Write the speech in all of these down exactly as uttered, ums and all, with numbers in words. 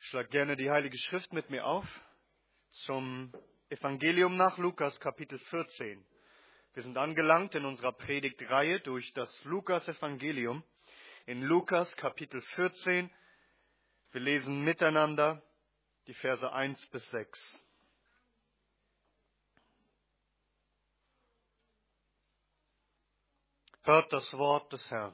Schlag gerne die Heilige Schrift mit mir auf zum Evangelium nach Lukas, Kapitel vierzehn. Wir sind angelangt in unserer Predigtreihe durch das Lukas-Evangelium. In Lukas, Kapitel vierzehn, wir lesen miteinander die Verse eins bis sechs. Hört das Wort des Herrn.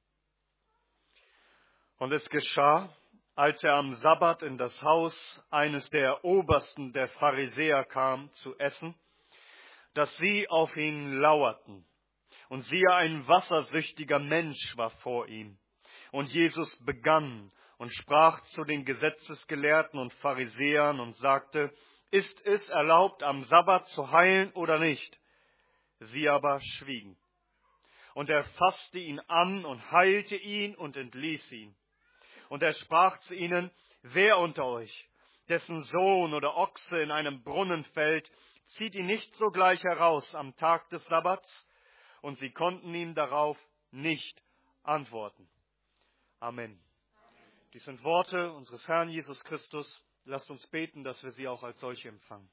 Und es geschah, als er am Sabbat in das Haus eines der Obersten der Pharisäer kam, zu essen, dass sie auf ihn lauerten. Und siehe, ein wassersüchtiger Mensch war vor ihm. Und Jesus begann und sprach zu den Gesetzesgelehrten und Pharisäern und sagte, ist es erlaubt, am Sabbat zu heilen oder nicht? Sie aber schwiegen. Und er fasste ihn an und heilte ihn und entließ ihn. Und er sprach zu ihnen, wer unter euch, dessen Sohn oder Ochse in einem Brunnen fällt, zieht ihn nicht sogleich heraus am Tag des Sabbats? Und sie konnten ihm darauf nicht antworten. Amen. Dies sind Worte unseres Herrn Jesus Christus. Lasst uns beten, dass wir sie auch als solche empfangen.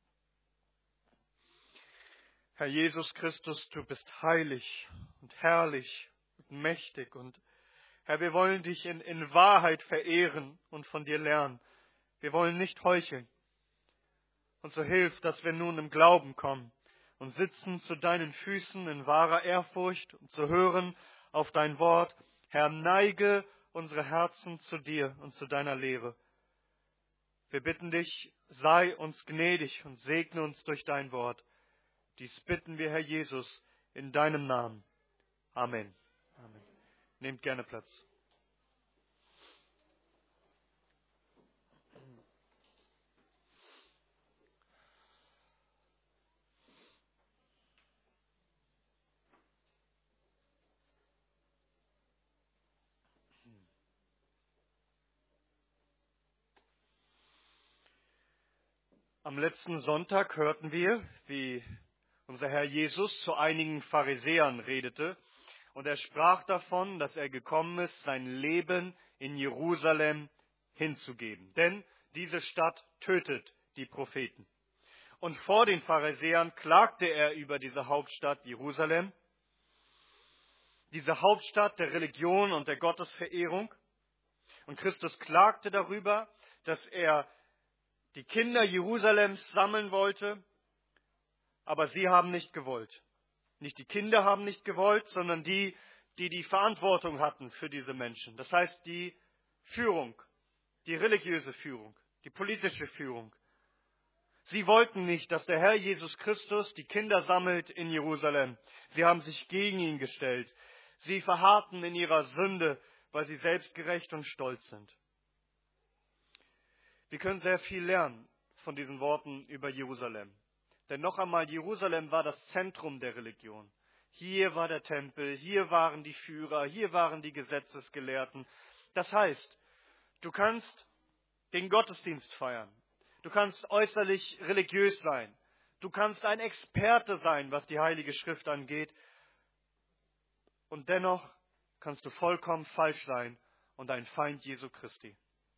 Herr Jesus Christus, du bist heilig und herrlich und mächtig. Und Herr, wir wollen dich in, in Wahrheit verehren und von dir lernen. Wir wollen nicht heucheln. Und so hilf, dass wir nun im Glauben kommen und sitzen zu deinen Füßen in wahrer Ehrfurcht und zu hören auf dein Wort. Herr, neige unsere Herzen zu dir und zu deiner Lehre. Wir bitten dich, sei uns gnädig und segne uns durch dein Wort. Dies bitten wir, Herr Jesus, in deinem Namen. Amen. Amen. Nehmt gerne Platz. Am letzten Sonntag hörten wir, wie unser Herr Jesus zu einigen Pharisäern redete. Und er sprach davon, dass er gekommen ist, sein Leben in Jerusalem hinzugeben. Denn diese Stadt tötet die Propheten. Und vor den Pharisäern klagte er über diese Hauptstadt Jerusalem, diese Hauptstadt der Religion und der Gottesverehrung. Und Christus klagte darüber, dass er die Kinder Jerusalems sammeln wollte, aber sie haben nicht gewollt. Nicht die Kinder haben nicht gewollt, sondern die, die die Verantwortung hatten für diese Menschen. Das heißt, die Führung, die religiöse Führung, die politische Führung. Sie wollten nicht, dass der Herr Jesus Christus die Kinder sammelt in Jerusalem. Sie haben sich gegen ihn gestellt. Sie verharrten in ihrer Sünde, weil sie selbstgerecht und stolz sind. Wir können sehr viel lernen von diesen Worten über Jerusalem. Denn noch einmal, Jerusalem war das Zentrum der Religion. Hier war der Tempel, hier waren die Führer, hier waren die Gesetzesgelehrten. Das heißt, du kannst den Gottesdienst feiern. Du kannst äußerlich religiös sein. Du kannst ein Experte sein, was die Heilige Schrift angeht. Und dennoch kannst du vollkommen falsch sein und ein Feind Jesu Christi.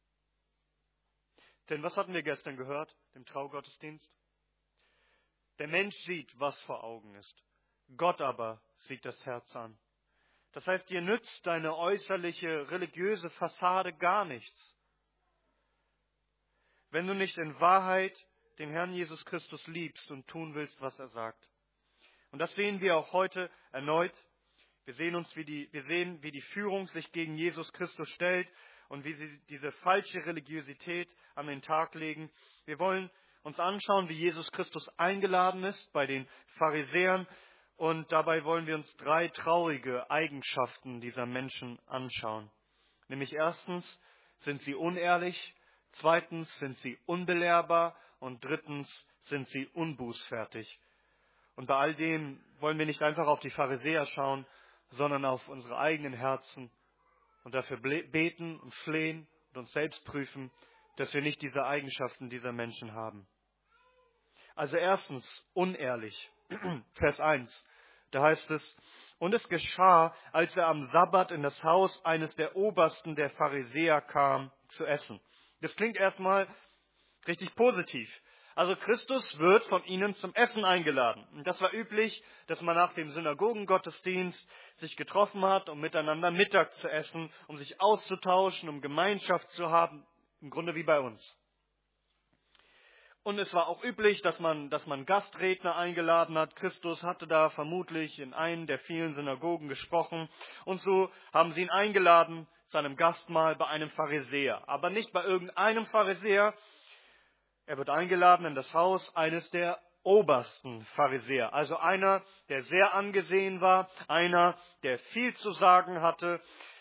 Denn was hatten wir gestern gehört im Traugottesdienst? Der Mensch sieht, was vor Augen ist. Gott aber sieht das Herz an. Das heißt, dir nützt deine äußerliche religiöse Fassade gar nichts, wenn du nicht in Wahrheit den Herrn Jesus Christus liebst und tun willst, was er sagt. Und das sehen wir auch heute erneut. Wir sehen uns, wie die, wir sehen, wie die Führung sich gegen Jesus Christus stellt und wie sie diese falsche Religiosität an den Tag legen. Wir wollen uns anschauen, wie Jesus Christus eingeladen ist bei den Pharisäern. Und dabei wollen wir uns drei traurige Eigenschaften dieser Menschen anschauen. Nämlich erstens sind sie unehrlich, zweitens sind sie unbelehrbar und drittens sind sie unbußfertig. Und bei all dem wollen wir nicht einfach auf die Pharisäer schauen, sondern auf unsere eigenen Herzen und dafür beten und flehen und uns selbst prüfen, dass wir nicht diese Eigenschaften dieser Menschen haben. Also erstens, unehrlich. Vers eins, da heißt es, und es geschah, als er am Sabbat in das Haus eines der Obersten der Pharisäer kam, zu essen. Das klingt erstmal richtig positiv. Also Christus wird von ihnen zum Essen eingeladen. Und das war üblich, dass man nach dem Synagogengottesdienst sich getroffen hat, um miteinander Mittag zu essen, um sich auszutauschen, um Gemeinschaft zu haben, im Grunde wie bei uns. Und es war auch üblich, dass man, dass man Gastredner eingeladen hat. Christus hatte da vermutlich in einen der vielen Synagogen gesprochen. Und so haben sie ihn eingeladen zu einem Gastmahl bei einem Pharisäer. Aber nicht bei irgendeinem Pharisäer. Er wird eingeladen in das Haus eines der obersten Pharisäer. Also einer, der sehr angesehen war. Einer, der viel zu sagen hatte.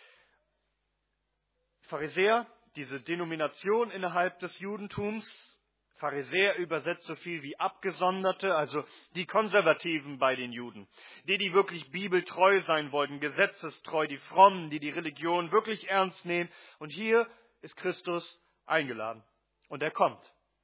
Pharisäer, diese Denomination innerhalb des Judentums. Pharisäer übersetzt so viel wie Abgesonderte, also die Konservativen bei den Juden. Die, die wirklich bibeltreu sein wollten, gesetzestreu, die Frommen, die die Religion wirklich ernst nehmen. Und hier ist Christus eingeladen. Und er kommt.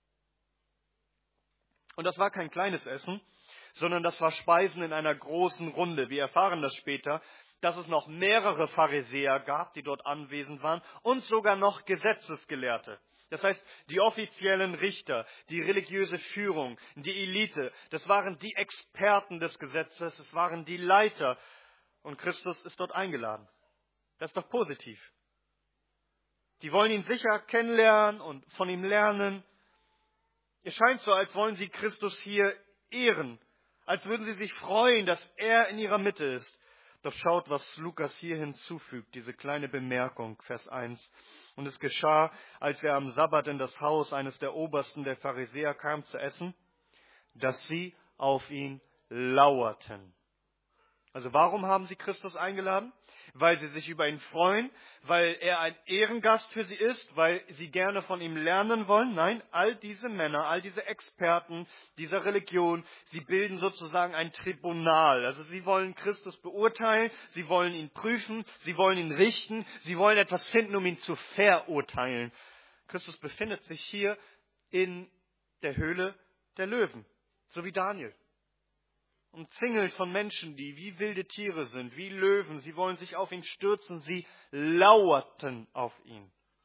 Und das war kein kleines Essen, sondern das war Speisen in einer großen Runde. Wir erfahren das später, dass es noch mehrere Pharisäer gab, die dort anwesend waren, und sogar noch Gesetzesgelehrte. Das heißt, die offiziellen Richter, die religiöse Führung, die Elite, das waren die Experten des Gesetzes, es waren die Leiter. Und Christus ist dort eingeladen. Das ist doch positiv. Die wollen ihn sicher kennenlernen und von ihm lernen. Es scheint so, als wollen sie Christus hier ehren, als würden sie sich freuen, dass er in ihrer Mitte ist. Doch schaut, was Lukas hier hinzufügt, diese kleine Bemerkung, Vers eins. Und es geschah, als er am Sabbat in das Haus eines der Obersten der Pharisäer kam zu essen, dass sie auf ihn lauerten. Also warum haben sie Christus eingeladen? Weil sie sich über ihn freuen, weil er ein Ehrengast für sie ist, weil sie gerne von ihm lernen wollen. Nein, all diese Männer, all diese Experten dieser Religion, sie bilden sozusagen ein Tribunal. Also sie wollen Christus beurteilen, sie wollen ihn prüfen, sie wollen ihn richten, sie wollen etwas finden, um ihn zu verurteilen. Christus befindet sich hier in der Höhle der Löwen, so wie Daniel. Umzingelt von Menschen, die wie wilde Tiere sind, wie Löwen. Sie wollen sich auf ihn stürzen. Sie lauerten auf ihn.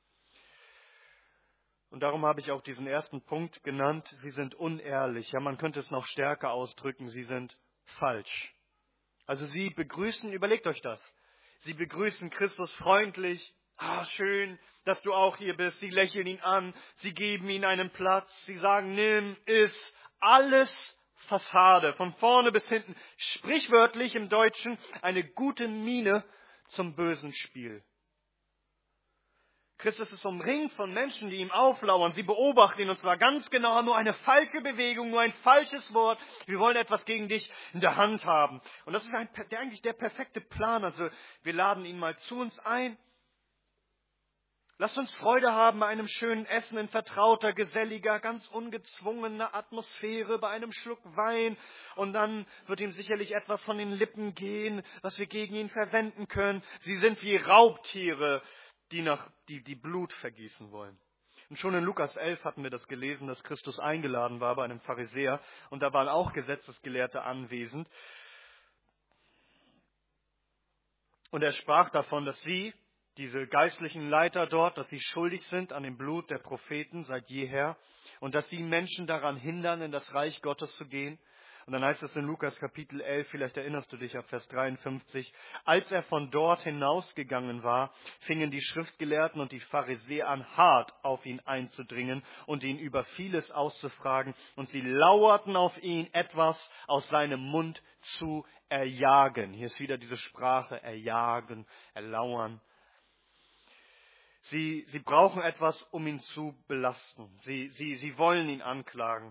Und darum habe ich auch diesen ersten Punkt genannt. Sie sind unehrlich. Ja, man könnte es noch stärker ausdrücken. Sie sind falsch. Also sie begrüßen, überlegt euch das. Sie begrüßen Christus freundlich. Ah, schön, dass du auch hier bist. Sie lächeln ihn an. Sie geben ihm einen Platz. Sie sagen, nimm, iss. Alles Fassade, von vorne bis hinten, sprichwörtlich im Deutschen, eine gute Miene zum bösen Spiel. Christus ist umringt von Menschen, die ihm auflauern. Sie beobachten ihn und zwar ganz genau, nur eine falsche Bewegung, nur ein falsches Wort. Wir wollen etwas gegen dich in der Hand haben. Und das ist ein, der, eigentlich der perfekte Plan. Also wir laden ihn mal zu uns ein. Lasst uns Freude haben bei einem schönen Essen in vertrauter, geselliger, ganz ungezwungener Atmosphäre, bei einem Schluck Wein. Und dann wird ihm sicherlich etwas von den Lippen gehen, was wir gegen ihn verwenden können. Sie sind wie Raubtiere, die, nach, die, die Blut vergießen wollen. Und schon in Lukas elf hatten wir das gelesen, dass Christus eingeladen war bei einem Pharisäer. Und da waren auch Gesetzesgelehrte anwesend. Und er sprach davon, dass sie, diese geistlichen Leiter dort, dass sie schuldig sind an dem Blut der Propheten seit jeher und dass sie Menschen daran hindern, in das Reich Gottes zu gehen. Und dann heißt es in Lukas Kapitel elf, vielleicht erinnerst du dich ab Vers dreiundfünfzig, als er von dort hinausgegangen war, fingen die Schriftgelehrten und die Pharisäer an, hart auf ihn einzudringen und ihn über vieles auszufragen. Und sie lauerten auf ihn, etwas aus seinem Mund zu erjagen. Hier ist wieder diese Sprache, erjagen, erlauern. Sie, sie brauchen etwas, um ihn zu belasten. Sie, sie, sie wollen ihn anklagen.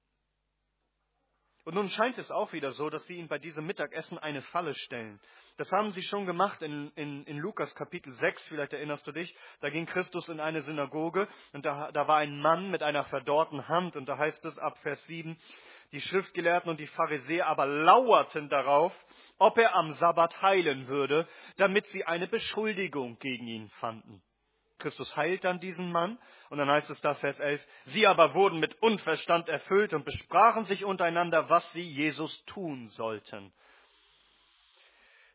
Und nun scheint es auch wieder so, dass sie ihn bei diesem Mittagessen eine Falle stellen. Das haben sie schon gemacht in, in, in Lukas Kapitel sechs, vielleicht erinnerst du dich. Da ging Christus in eine Synagoge und da, da war ein Mann mit einer verdorrten Hand. Und da heißt es ab Vers sieben, die Schriftgelehrten und die Pharisäer aber lauerten darauf, ob er am Sabbat heilen würde, damit sie eine Beschuldigung gegen ihn fanden. Christus heilt dann diesen Mann und dann heißt es da Vers elf, sie aber wurden mit Unverstand erfüllt und besprachen sich untereinander, was sie Jesus tun sollten.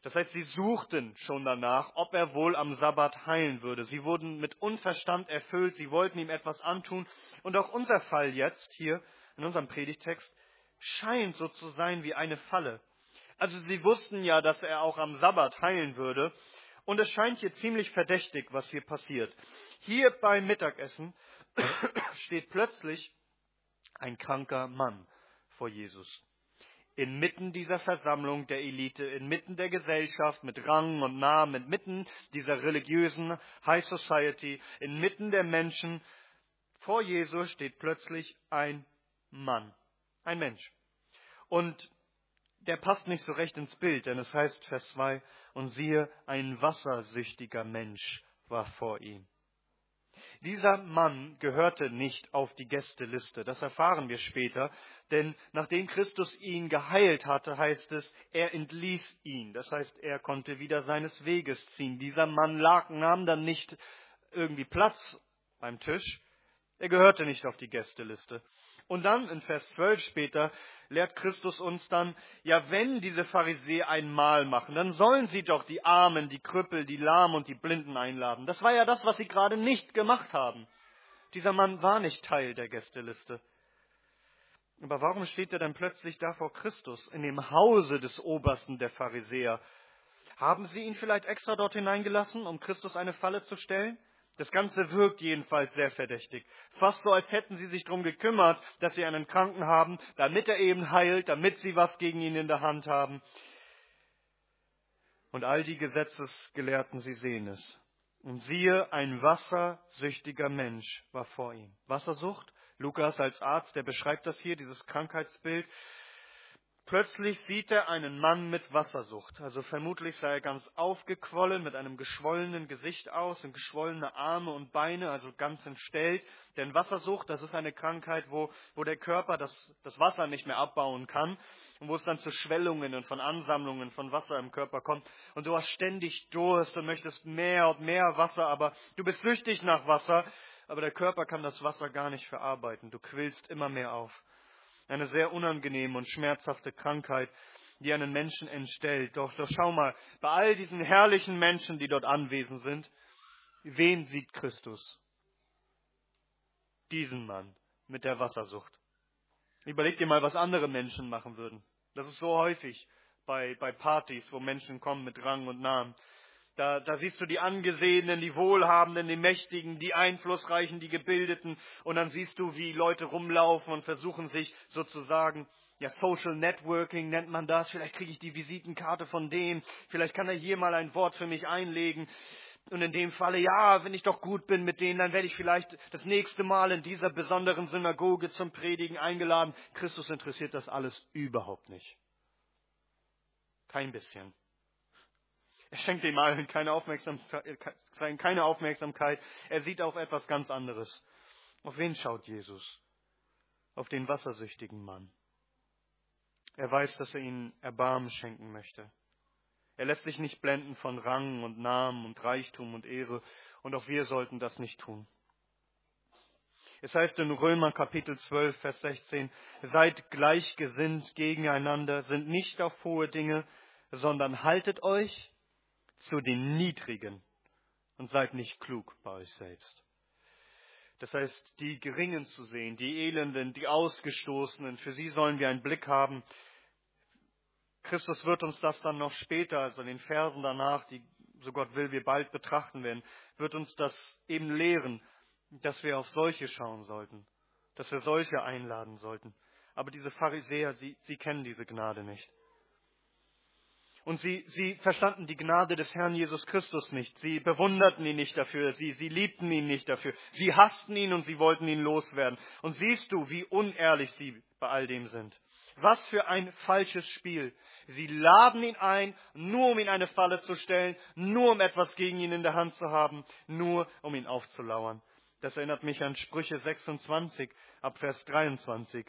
Das heißt, sie suchten schon danach, ob er wohl am Sabbat heilen würde. Sie wurden mit Unverstand erfüllt, sie wollten ihm etwas antun. Und auch unser Fall jetzt hier in unserem Predigtext scheint so zu sein wie eine Falle. Also sie wussten ja, dass er auch am Sabbat heilen würde. Und es scheint hier ziemlich verdächtig, was hier passiert. Hier beim Mittagessen steht plötzlich ein kranker Mann vor Jesus. Inmitten dieser Versammlung der Elite, inmitten der Gesellschaft mit Rang und Namen, inmitten dieser religiösen High Society, inmitten der Menschen, vor Jesus steht plötzlich ein Mann, ein Mensch. Und der passt nicht so recht ins Bild, denn es heißt, Vers zwei, und siehe, ein wassersüchtiger Mensch war vor ihm. Dieser Mann gehörte nicht auf die Gästeliste, das erfahren wir später, denn nachdem Christus ihn geheilt hatte, heißt es, er entließ ihn, das heißt, er konnte wieder seines Weges ziehen. Dieser Mann lag, nahm dann nicht irgendwie Platz beim Tisch, er gehörte nicht auf die Gästeliste. Und dann in Vers zwölf später lehrt Christus uns dann, ja, wenn diese Pharisäer ein Mahl machen, dann sollen sie doch die Armen, die Krüppel, die Lahmen und die Blinden einladen. Das war ja das, was sie gerade nicht gemacht haben. Dieser Mann war nicht Teil der Gästeliste. Aber warum steht er dann plötzlich da vor Christus, in dem Hause des Obersten der Pharisäer? Haben sie ihn vielleicht extra dort hineingelassen, um Christus eine Falle zu stellen? Das Ganze wirkt jedenfalls sehr verdächtig. Fast so, als hätten sie sich darum gekümmert, dass sie einen Kranken haben, damit er eben heilt, damit sie was gegen ihn in der Hand haben. Und all die Gesetzesgelehrten, sie sehen es. Und siehe, ein wassersüchtiger Mensch war vor ihm. Wassersucht, Lukas als Arzt, der beschreibt das hier, dieses Krankheitsbild. Plötzlich sieht er einen Mann mit Wassersucht. Also vermutlich sah er ganz aufgequollen, mit einem geschwollenen Gesicht aus und geschwollene Arme und Beine, also ganz entstellt. Denn Wassersucht, das ist eine Krankheit, wo, wo der Körper das, das Wasser nicht mehr abbauen kann und wo es dann zu Schwellungen und von Ansammlungen von Wasser im Körper kommt. Und du hast ständig Durst und möchtest mehr und mehr Wasser, aber du bist süchtig nach Wasser, aber der Körper kann das Wasser gar nicht verarbeiten. Du quillst immer mehr auf. Eine sehr unangenehme und schmerzhafte Krankheit, die einen Menschen entstellt. Doch, doch schau mal, bei all diesen herrlichen Menschen, die dort anwesend sind, wen sieht Christus? Diesen Mann mit der Wassersucht. Überleg dir mal, was andere Menschen machen würden. Das ist so häufig bei, bei Partys, wo Menschen kommen mit Rang und Namen. Da, da siehst du die Angesehenen, die Wohlhabenden, die Mächtigen, die Einflussreichen, die Gebildeten. Und dann siehst du, wie Leute rumlaufen und versuchen sich sozusagen, ja, Social Networking nennt man das. Vielleicht kriege ich die Visitenkarte von dem. Vielleicht kann er hier mal ein Wort für mich einlegen. Und in dem Falle, ja, wenn ich doch gut bin mit denen, dann werde ich vielleicht das nächste Mal in dieser besonderen Synagoge zum Predigen eingeladen. Christus interessiert das alles überhaupt nicht. Kein bisschen. Er schenkt dem allen keine Aufmerksamkeit, keine Aufmerksamkeit. Er sieht auf etwas ganz anderes. Auf wen schaut Jesus? Auf den wassersüchtigen Mann. Er weiß, dass er ihnen Erbarmen schenken möchte. Er lässt sich nicht blenden von Rang und Namen und Reichtum und Ehre. Und auch wir sollten das nicht tun. Es heißt in Römer Kapitel zwölf, Vers sechzehn, seid gleichgesinnt gegeneinander, sind nicht auf hohe Dinge, sondern haltet euch zu den Niedrigen und seid nicht klug bei euch selbst. Das heißt, die Geringen zu sehen, die Elenden, die Ausgestoßenen, für sie sollen wir einen Blick haben. Christus wird uns das dann noch später, also in den Versen danach, die, so Gott will, wir bald betrachten werden, wird uns das eben lehren, dass wir auf solche schauen sollten, dass wir solche einladen sollten. Aber diese Pharisäer, sie, sie kennen diese Gnade nicht. Und sie, sie verstanden die Gnade des Herrn Jesus Christus nicht. Sie bewunderten ihn nicht dafür. Sie, sie liebten ihn nicht dafür. Sie hassten ihn und sie wollten ihn loswerden. Und siehst du, wie unehrlich sie bei all dem sind. Was für ein falsches Spiel. Sie laden ihn ein, nur um ihn eine Falle zu stellen, nur um etwas gegen ihn in der Hand zu haben, nur um ihn aufzulauern. Das erinnert mich an Sprüche sechsundzwanzig, ab Vers dreiundzwanzig.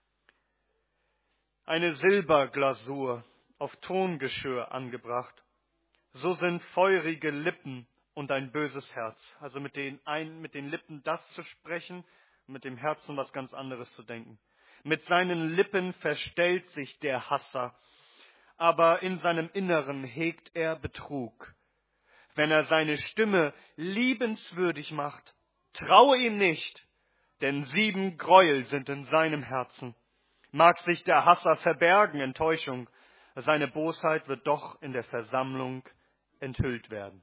Eine Silberglasur auf Tongeschirr angebracht. So sind feurige Lippen und ein böses Herz. Also mit den, ein, mit den Lippen das zu sprechen, mit dem Herzen was ganz anderes zu denken. Mit seinen Lippen verstellt sich der Hasser. aber in seinem Inneren hegt er Betrug. Wenn er seine Stimme liebenswürdig macht, traue ihm nicht, denn sieben Gräuel sind in seinem Herzen. Mag sich der Hasser verbergen, Enttäuschung, seine Bosheit wird doch in der Versammlung enthüllt werden.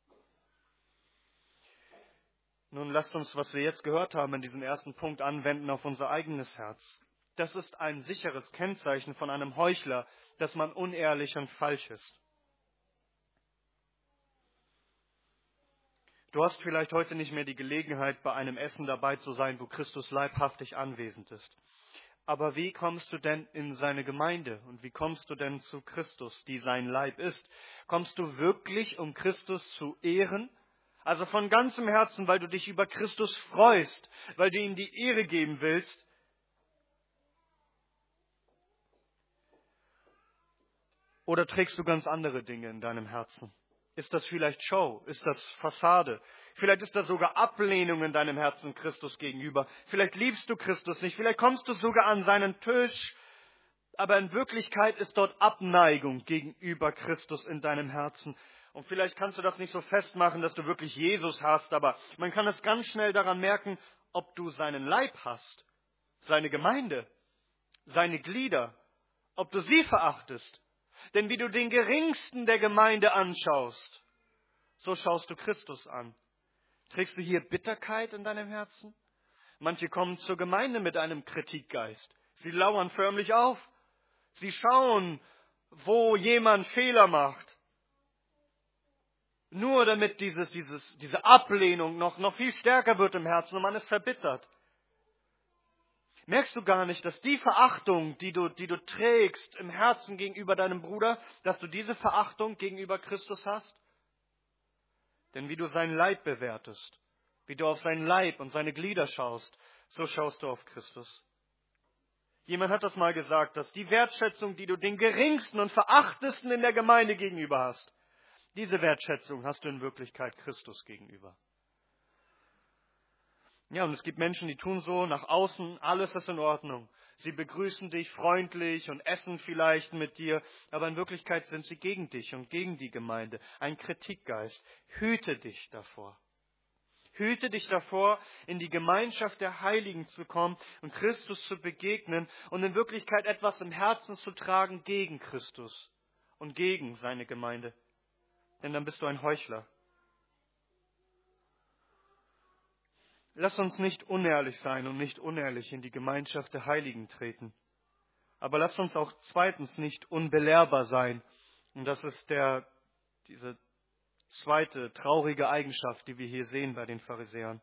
Nun lasst uns, was wir jetzt gehört haben, in diesem ersten Punkt anwenden auf unser eigenes Herz. Das ist ein sicheres Kennzeichen von einem Heuchler, dass man unehrlich und falsch ist. Du hast vielleicht heute nicht mehr die Gelegenheit, bei einem Essen dabei zu sein, wo Christus leibhaftig anwesend ist. Aber wie kommst du denn in seine Gemeinde und wie kommst du denn zu Christus, die sein Leib ist? Kommst du wirklich, um Christus zu ehren? Also von ganzem Herzen, weil du dich über Christus freust, weil du ihm die Ehre geben willst? Oder trägst du ganz andere Dinge in deinem Herzen? Ist das vielleicht Show? Ist das Fassade? Vielleicht ist das sogar Ablehnung in deinem Herzen Christus gegenüber. Vielleicht liebst du Christus nicht. Vielleicht kommst du sogar an seinen Tisch. Aber in Wirklichkeit ist dort Abneigung gegenüber Christus in deinem Herzen. Und vielleicht kannst du das nicht so festmachen, dass du wirklich Jesus hast. Aber man kann es ganz schnell daran merken, ob du seinen Leib hast, seine Gemeinde, seine Glieder, ob du sie verachtest. Denn wie du den Geringsten der Gemeinde anschaust, so schaust du Christus an. Trägst du hier Bitterkeit in deinem Herzen? Manche kommen zur Gemeinde mit einem Kritikgeist. Sie lauern förmlich auf. Sie schauen, wo jemand Fehler macht. Nur damit dieses, dieses, diese Ablehnung noch, noch viel stärker wird im Herzen und man ist verbittert. Merkst du gar nicht, dass die Verachtung, die du, die du trägst im Herzen gegenüber deinem Bruder, dass du diese Verachtung gegenüber Christus hast? Denn wie du sein Leib bewertest, wie du auf sein Leib und seine Glieder schaust, so schaust du auf Christus. Jemand hat das mal gesagt, dass die Wertschätzung, die du den Geringsten und Verachtesten in der Gemeinde gegenüber hast, diese Wertschätzung hast du in Wirklichkeit Christus gegenüber. Ja, und es gibt Menschen, die tun so, nach außen, alles ist in Ordnung. Sie begrüßen dich freundlich und essen vielleicht mit dir, aber in Wirklichkeit sind sie gegen dich und gegen die Gemeinde. Ein Kritikgeist. Hüte dich davor. Hüte dich davor, in die Gemeinschaft der Heiligen zu kommen und Christus zu begegnen und in Wirklichkeit etwas im Herzen zu tragen gegen Christus und gegen seine Gemeinde. Denn dann bist du ein Heuchler. Lass uns nicht unehrlich sein und nicht unehrlich in die Gemeinschaft der Heiligen treten. Aber lass uns auch zweitens nicht unbelehrbar sein. Und das ist der, diese zweite traurige Eigenschaft, die wir hier sehen bei den Pharisäern.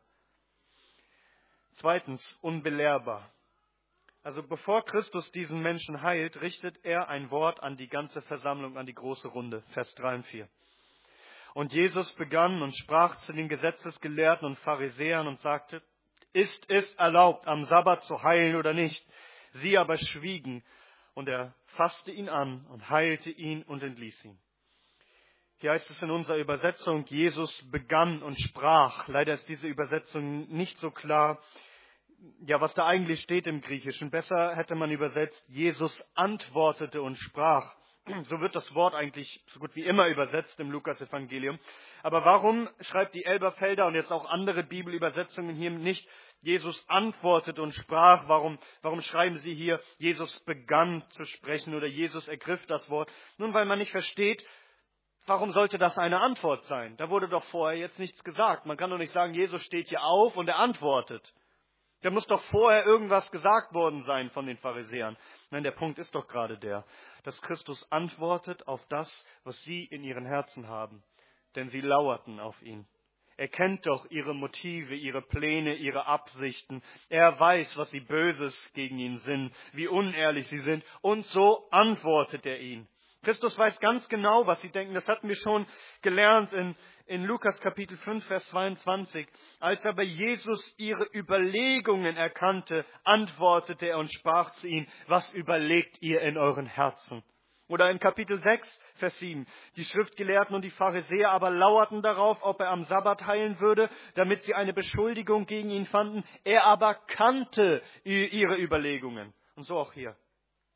Zweitens, unbelehrbar. Also bevor Christus diesen Menschen heilt, richtet er ein Wort an die ganze Versammlung, an die große Runde. Vers drei und vier. Und Jesus begann und sprach zu den Gesetzesgelehrten und Pharisäern und sagte, ist es erlaubt, am Sabbat zu heilen oder nicht? Sie aber schwiegen, und er fasste ihn an und heilte ihn und entließ ihn. Hier heißt es in unserer Übersetzung, Jesus begann und sprach. Leider ist diese Übersetzung nicht so klar, ja, was da eigentlich steht im Griechischen. Besser hätte man übersetzt, Jesus antwortete und sprach. So wird das Wort eigentlich so gut wie immer übersetzt im Lukas-Evangelium. Aber warum schreibt die Elberfelder und jetzt auch andere Bibelübersetzungen hier nicht, Jesus antwortet und sprach? Warum, warum schreiben sie hier, Jesus begann zu sprechen oder Jesus ergriff das Wort? Nun, weil man nicht versteht, warum sollte das eine Antwort sein? Da wurde doch vorher jetzt nichts gesagt. Man kann doch nicht sagen, Jesus steht hier auf und er antwortet. Da muss doch vorher irgendwas gesagt worden sein von den Pharisäern. Nein, der Punkt ist doch gerade der, dass Christus antwortet auf das, was sie in ihren Herzen haben. Denn sie lauerten auf ihn. Er kennt doch ihre Motive, ihre Pläne, ihre Absichten. Er weiß, was sie Böses gegen ihn sind, wie unehrlich sie sind. Und so antwortet er ihnen. Christus weiß ganz genau, was sie denken. Das hatten wir schon gelernt in, in Lukas Kapitel fünf, Vers zweiundzwanzig. Als aber Jesus ihre Überlegungen erkannte, antwortete er und sprach zu ihnen, was überlegt ihr in euren Herzen? Oder in Kapitel sechs, Vers sieben. Die Schriftgelehrten und die Pharisäer aber lauerten darauf, ob er am Sabbat heilen würde, damit sie eine Beschuldigung gegen ihn fanden. Er aber kannte ihre Überlegungen. Und so auch hier.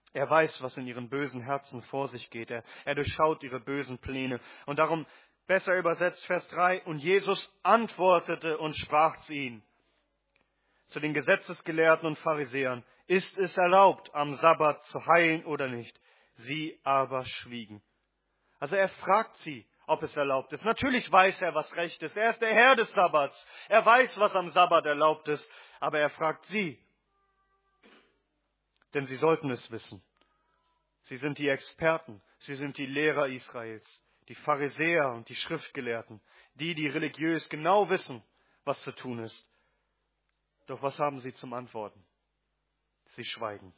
Er weiß, was in ihren bösen Herzen vor sich geht. Er, er durchschaut ihre bösen Pläne. Und darum, besser übersetzt Vers drei, und Jesus antwortete und sprach zu ihnen, zu den Gesetzesgelehrten und Pharisäern, ist es erlaubt, am Sabbat zu heilen oder nicht? Sie aber schwiegen. Also er fragt sie, ob es erlaubt ist. Natürlich weiß er, was recht ist. Er ist der Herr des Sabbats. Er weiß, was am Sabbat erlaubt ist. Aber er fragt sie. Denn sie sollten es wissen. Sie sind die Experten. Sie sind die Lehrer Israels. Die Pharisäer und die Schriftgelehrten. Die, die religiös genau wissen, was zu tun ist. Doch was haben sie zum Antworten? Sie schweigen.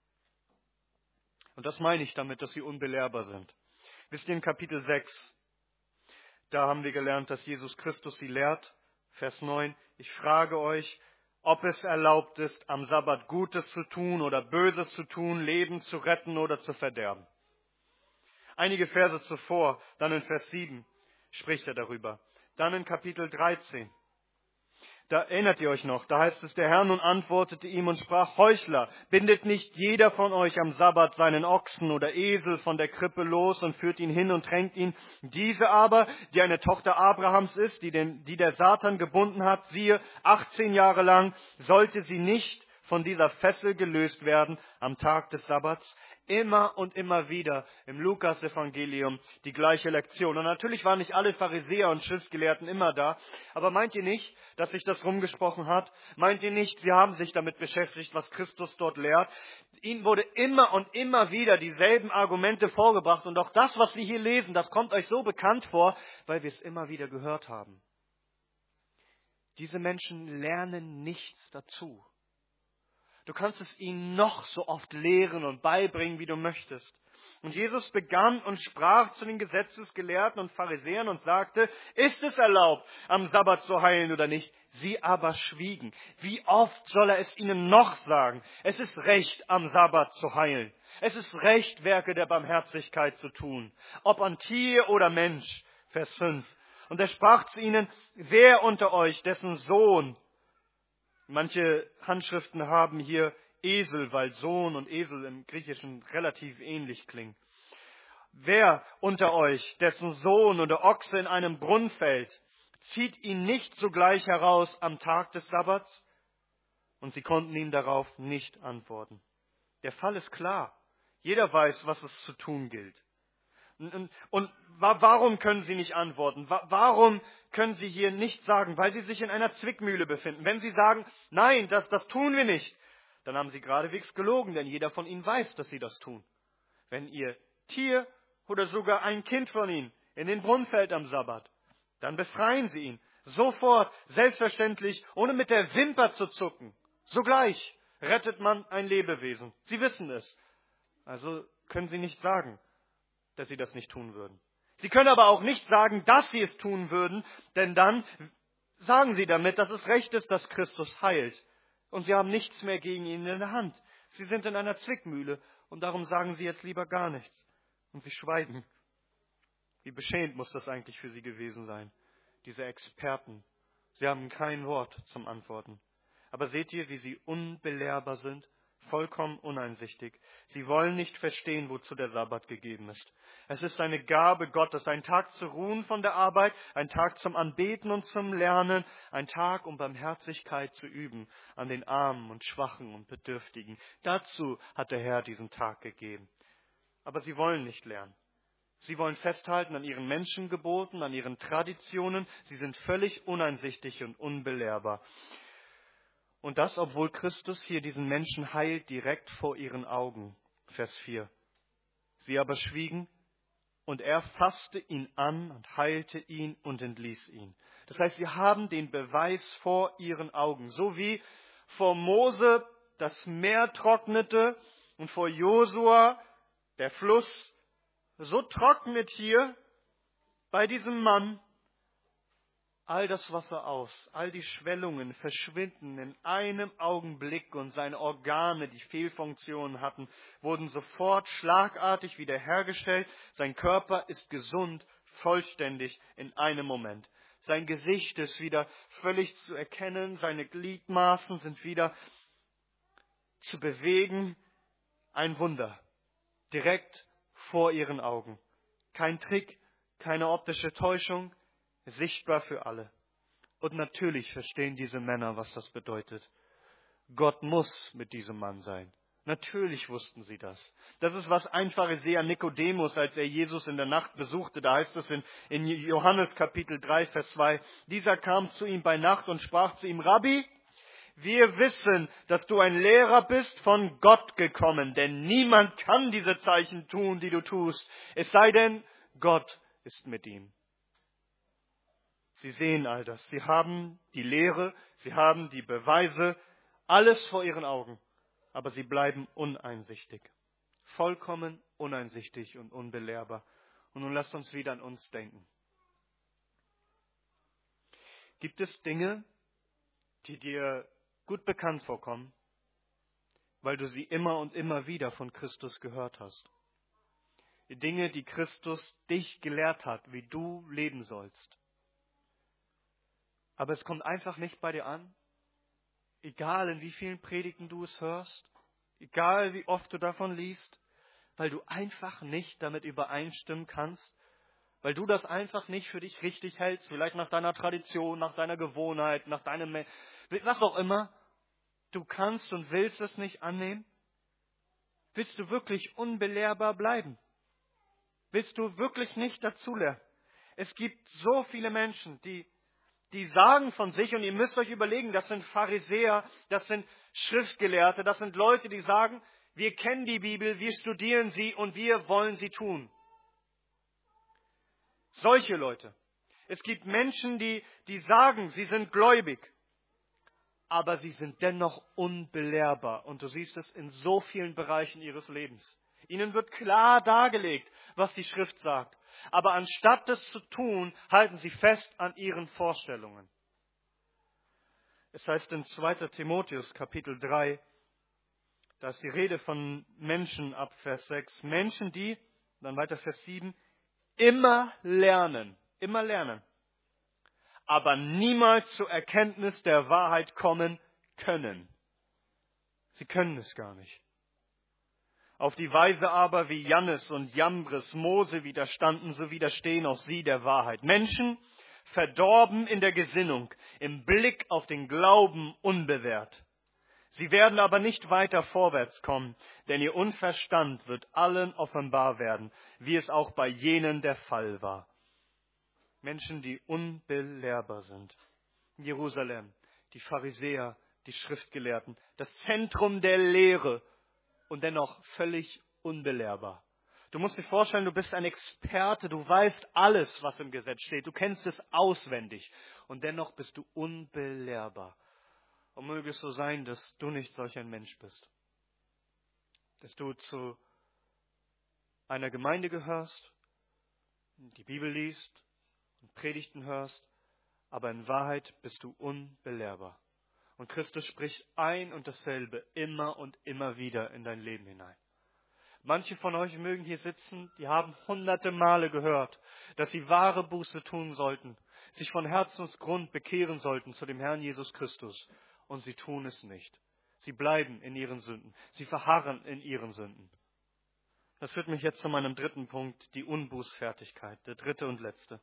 Und das meine ich damit, dass sie unbelehrbar sind. Wisst ihr, in Kapitel sechs, da haben wir gelernt, dass Jesus Christus sie lehrt. Vers neun, ich frage euch, ob es erlaubt ist, am Sabbat Gutes zu tun oder Böses zu tun, Leben zu retten oder zu verderben. Einige Verse zuvor, dann in Vers sieben, spricht er darüber. Dann in Kapitel dreizehn. Da erinnert ihr euch noch, da heißt es, der Herr nun antwortete ihm und sprach, Heuchler, bindet nicht jeder von euch am Sabbat seinen Ochsen oder Esel von der Krippe los und führt ihn hin und tränkt ihn. Diese aber, die eine Tochter Abrahams ist, die, den, die der Satan gebunden hat, siehe, achtzehn Jahre lang, sollte sie nicht von dieser Fessel gelöst werden am Tag des Sabbats. Immer und immer wieder im Lukas-Evangelium die gleiche Lektion. Und natürlich waren nicht alle Pharisäer und Schriftgelehrten immer da. Aber meint ihr nicht, dass sich das rumgesprochen hat? Meint ihr nicht, sie haben sich damit beschäftigt, was Christus dort lehrt? Ihnen wurde immer und immer wieder dieselben Argumente vorgebracht. Und auch das, was wir hier lesen, das kommt euch so bekannt vor, weil wir es immer wieder gehört haben. Diese Menschen lernen nichts dazu. Du kannst es ihnen noch so oft lehren und beibringen, wie du möchtest. Und Jesus begann und sprach zu den Gesetzesgelehrten und Pharisäern und sagte, ist es erlaubt, am Sabbat zu heilen oder nicht? Sie aber schwiegen. Wie oft soll er es ihnen noch sagen? Es ist recht, am Sabbat zu heilen. Es ist recht, Werke der Barmherzigkeit zu tun. Ob an Tier oder Mensch. Vers fünf. Und er sprach zu ihnen, wer unter euch, dessen Sohn, manche Handschriften haben hier Esel, weil Sohn und Esel im Griechischen relativ ähnlich klingen. Wer unter euch, dessen Sohn oder Ochse in einem Brunnen fällt, zieht ihn nicht sogleich heraus am Tag des Sabbats? Und sie konnten ihm darauf nicht antworten. Der Fall ist klar. Jeder weiß, was es zu tun gilt. Und, und warum können sie nicht antworten? Warum können sie hier nicht sagen? Weil sie sich in einer Zwickmühle befinden. Wenn sie sagen, nein, das, das tun wir nicht, dann haben sie geradewegs gelogen, denn jeder von ihnen weiß, dass sie das tun. Wenn ihr Tier oder sogar ein Kind von ihnen in den Brunnen fällt am Sabbat, dann befreien sie ihn. Sofort, selbstverständlich, ohne mit der Wimper zu zucken. Sogleich rettet man ein Lebewesen. Sie wissen es. Also können sie nicht sagen, dass sie das nicht tun würden. Sie können aber auch nicht sagen, dass sie es tun würden, denn dann sagen sie damit, dass es recht ist, dass Christus heilt. Und sie haben nichts mehr gegen ihn in der Hand. Sie sind in einer Zwickmühle und darum sagen sie jetzt lieber gar nichts. Und sie schweigen. Wie beschämend muss das eigentlich für sie gewesen sein, diese Experten. Sie haben kein Wort zum Antworten. Aber seht ihr, wie sie unbelehrbar sind? Vollkommen uneinsichtig. Sie wollen nicht verstehen, wozu der Sabbat gegeben ist. Es ist eine Gabe Gottes, ein Tag zu ruhen von der Arbeit, ein Tag zum Anbeten und zum Lernen, ein Tag, um Barmherzigkeit zu üben an den Armen und Schwachen und Bedürftigen. Dazu hat der Herr diesen Tag gegeben. Aber sie wollen nicht lernen. Sie wollen festhalten an ihren Menschengeboten, an ihren Traditionen. Sie sind völlig uneinsichtig und unbelehrbar. Und das, obwohl Christus hier diesen Menschen heilt, direkt vor ihren Augen. Vers vier. Sie aber schwiegen, und er fasste ihn an und heilte ihn und entließ ihn. Das heißt, sie haben den Beweis vor ihren Augen. So wie vor Mose das Meer trocknete und vor Josua der Fluss, so trocknet hier bei diesem Mann all das Wasser aus, all die Schwellungen verschwinden in einem Augenblick und seine Organe, die Fehlfunktionen hatten, wurden sofort schlagartig wiederhergestellt. Sein Körper ist gesund, vollständig in einem Moment. Sein Gesicht ist wieder völlig zu erkennen, seine Gliedmaßen sind wieder zu bewegen. Ein Wunder. direkt vor ihren Augen. Kein Trick, keine optische Täuschung, sichtbar für alle. Und natürlich verstehen diese Männer, was das bedeutet. Gott muss mit diesem Mann sein. Natürlich wussten sie das. Das ist, was ein Pharisäer Nikodemus, als er Jesus in der Nacht besuchte, da heißt es in, in Johannes Kapitel drei, Vers zwei, dieser kam zu ihm bei Nacht und sprach zu ihm, Rabbi, wir wissen, dass du ein Lehrer bist von Gott gekommen, denn niemand kann diese Zeichen tun, die du tust, es sei denn, Gott ist mit ihm. Sie sehen all das. Sie haben die Lehre, sie haben die Beweise, alles vor ihren Augen. Aber sie bleiben uneinsichtig. Vollkommen uneinsichtig und unbelehrbar. Und nun lasst uns wieder an uns denken. Gibt es Dinge, die dir gut bekannt vorkommen, weil du sie immer und immer wieder von Christus gehört hast? Die Dinge, die Christus dich gelehrt hat, wie du leben sollst. Aber es kommt einfach nicht bei dir an. Egal in wie vielen Predigten du es hörst, egal wie oft du davon liest, weil du einfach nicht damit übereinstimmen kannst, weil du das einfach nicht für dich richtig hältst, vielleicht nach deiner Tradition, nach deiner Gewohnheit, nach deinem, was auch immer. Du kannst und willst es nicht annehmen. Willst du wirklich unbelehrbar bleiben? Willst du wirklich nicht dazulernen? Es gibt so viele Menschen, die Die sagen von sich, und ihr müsst euch überlegen, das sind Pharisäer, das sind Schriftgelehrte, das sind Leute, die sagen, wir kennen die Bibel, wir studieren sie und wir wollen sie tun. Solche Leute. Es gibt Menschen, die, die sagen, sie sind gläubig, aber sie sind dennoch unbelehrbar. Und du siehst es in so vielen Bereichen ihres Lebens. Ihnen wird klar dargelegt, was die Schrift sagt. Aber anstatt das zu tun, halten sie fest an ihren Vorstellungen. Es heißt in zweiter Timotheus Kapitel drei, da ist die Rede von Menschen ab Vers sechs. Menschen, die, dann weiter Vers sieben, immer lernen, immer lernen, aber niemals zur Erkenntnis der Wahrheit kommen können. Sie können es gar nicht. Auf die Weise aber, wie Jannes und Jambres Mose widerstanden, so widerstehen auch sie der Wahrheit. Menschen, verdorben in der Gesinnung, im Blick auf den Glauben unbewährt. Sie werden aber nicht weiter vorwärts kommen, denn ihr Unverstand wird allen offenbar werden, wie es auch bei jenen der Fall war. Menschen, die unbelehrbar sind. Jerusalem, die Pharisäer, die Schriftgelehrten, das Zentrum der Lehre, und dennoch völlig unbelehrbar. Du musst dir vorstellen, du bist ein Experte, du weißt alles, was im Gesetz steht, du kennst es auswendig und dennoch bist du unbelehrbar. Und möge es so sein, dass du nicht solch ein Mensch bist. Dass du zu einer Gemeinde gehörst, die Bibel liest und Predigten hörst, aber in Wahrheit bist du unbelehrbar. Und Christus spricht ein und dasselbe immer und immer wieder in dein Leben hinein. Manche von euch mögen hier sitzen, die haben hunderte Male gehört, dass sie wahre Buße tun sollten, sich von Herzensgrund bekehren sollten zu dem Herrn Jesus Christus. Und sie tun es nicht. Sie bleiben in ihren Sünden. Sie verharren in ihren Sünden. Das führt mich jetzt zu meinem dritten Punkt, die Unbußfertigkeit, der dritte und letzte.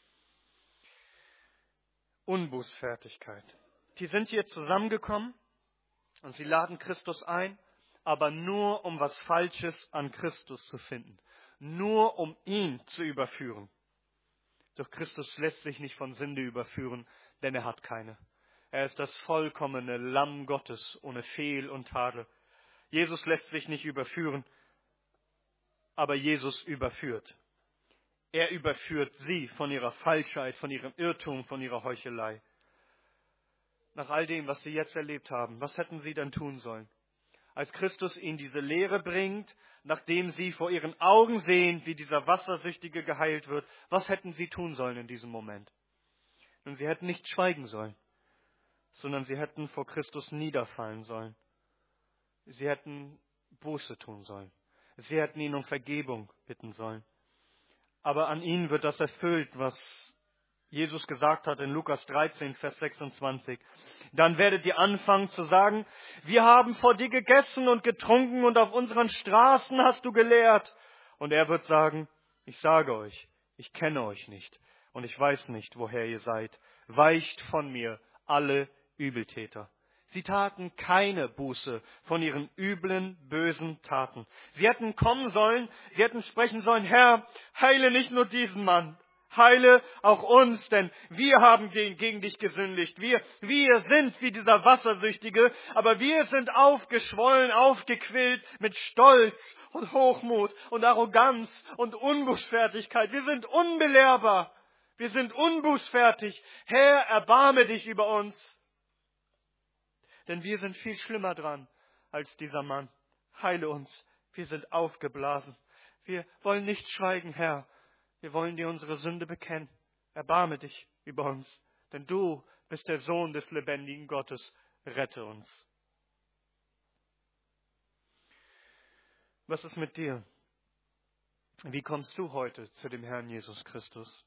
Unbußfertigkeit. Die sind hier zusammengekommen und sie laden Christus ein, aber nur um was Falsches an Christus zu finden. Nur um ihn zu überführen. Doch Christus lässt sich nicht von Sünde überführen, denn er hat keine. Er ist das vollkommene Lamm Gottes ohne Fehl und Tadel. Jesus lässt sich nicht überführen, aber Jesus überführt. Er überführt sie von ihrer Falschheit, von ihrem Irrtum, von ihrer Heuchelei. Nach all dem, was sie jetzt erlebt haben, was hätten sie dann tun sollen? Als Christus ihnen diese Lehre bringt, nachdem sie vor ihren Augen sehen, wie dieser Wassersüchtige geheilt wird, was hätten sie tun sollen in diesem Moment? Nun, sie hätten nicht schweigen sollen, sondern sie hätten vor Christus niederfallen sollen. Sie hätten Buße tun sollen. Sie hätten ihn um Vergebung bitten sollen. Aber an ihnen wird das erfüllt, was Jesus gesagt hat in Lukas dreizehn, Vers sechsundzwanzig. Dann werdet ihr anfangen zu sagen, wir haben vor dir gegessen und getrunken und auf unseren Straßen hast du gelehrt. Und er wird sagen, ich sage euch, ich kenne euch nicht und ich weiß nicht, woher ihr seid. Weicht von mir, alle Übeltäter. Sie taten keine Buße von ihren üblen, bösen Taten. Sie hätten kommen sollen, sie hätten sprechen sollen, Herr, heile nicht nur diesen Mann, heile auch uns, denn wir haben gegen, gegen dich gesündigt. Wir, wir sind wie dieser Wassersüchtige, aber wir sind aufgeschwollen, aufgequillt mit Stolz und Hochmut und Arroganz und Unbußfertigkeit. Wir sind unbelehrbar, wir sind unbußfertig. Herr, erbarme dich über uns. Denn wir sind viel schlimmer dran als dieser Mann. Heile uns, wir sind aufgeblasen. Wir wollen nicht schweigen, Herr. Wir wollen dir unsere Sünde bekennen. Erbarme dich über uns, denn du bist der Sohn des lebendigen Gottes. Rette uns. Was ist mit dir? Wie kommst du heute zu dem Herrn Jesus Christus?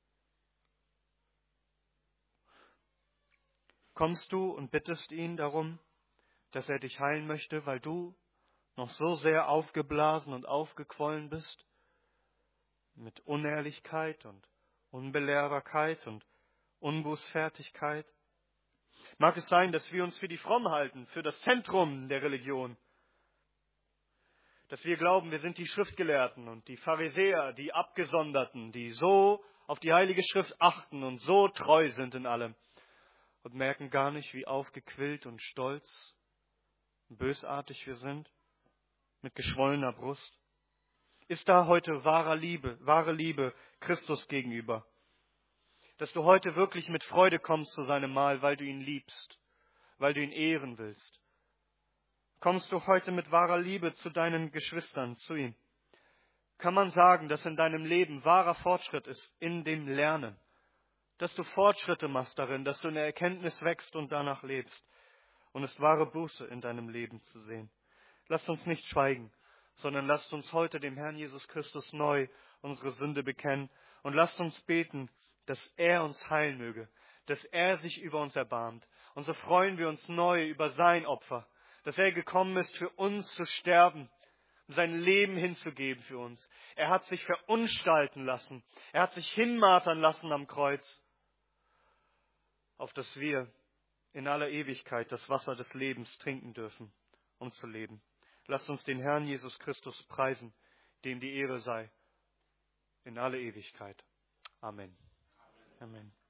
Kommst du und bittest ihn darum, dass er dich heilen möchte, weil du noch so sehr aufgeblasen und aufgequollen bist? Mit Unehrlichkeit und Unbelehrbarkeit und Unbußfertigkeit? Mag es sein, dass wir uns für die Fromm halten, für das Zentrum der Religion? Dass wir glauben, wir sind die Schriftgelehrten und die Pharisäer, die Abgesonderten, die so auf die Heilige Schrift achten und so treu sind in allem und merken gar nicht, wie aufgequillt und stolz und bösartig wir sind, mit geschwollener Brust? Ist da heute wahre Liebe, wahre Liebe Christus gegenüber? Dass du heute wirklich mit Freude kommst zu seinem Mahl, weil du ihn liebst, weil du ihn ehren willst. Kommst du heute mit wahrer Liebe zu deinen Geschwistern, zu ihm? Kann man sagen, dass in deinem Leben wahrer Fortschritt ist, in dem Lernen? Dass du Fortschritte machst darin, dass du in der Erkenntnis wächst und danach lebst. Und es ist wahre Buße in deinem Leben zu sehen. Lasst uns nicht schweigen, sondern lasst uns heute dem Herrn Jesus Christus neu unsere Sünde bekennen und lasst uns beten, dass er uns heilen möge, dass er sich über uns erbarmt. Und so freuen wir uns neu über sein Opfer, dass er gekommen ist, für uns zu sterben, um sein Leben hinzugeben für uns. Er hat sich verunstalten lassen, er hat sich hinmartern lassen am Kreuz, auf dass wir in aller Ewigkeit das Wasser des Lebens trinken dürfen, um zu leben. Lasst uns den Herrn Jesus Christus preisen, dem die Ehre sei in alle Ewigkeit. Amen. Amen.